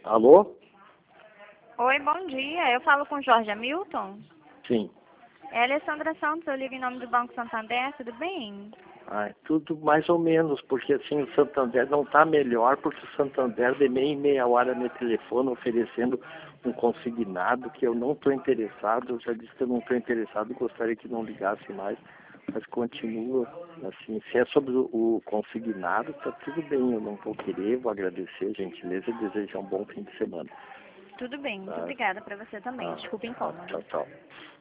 Alô? Oi, bom dia. Eu falo com Jorge Hamilton. Sim. É a Alessandra Santos, eu ligo em nome do Banco Santander, tudo bem? Tudo mais ou menos, porque assim o Santander não está melhor, porque o Santander de meia em meia hora me telefona oferecendo um consignado que eu não estou interessado. Eu já disse que eu não estou interessado, gostaria que não ligasse mais, mas continua assim. Se é sobre o consignado, está tudo bem, eu não vou querer, vou agradecer a gentileza e desejar um bom fim de semana. Tudo bem, muito Tá? obrigada para você também. Desculpa o incômodo. Tchau, tchau.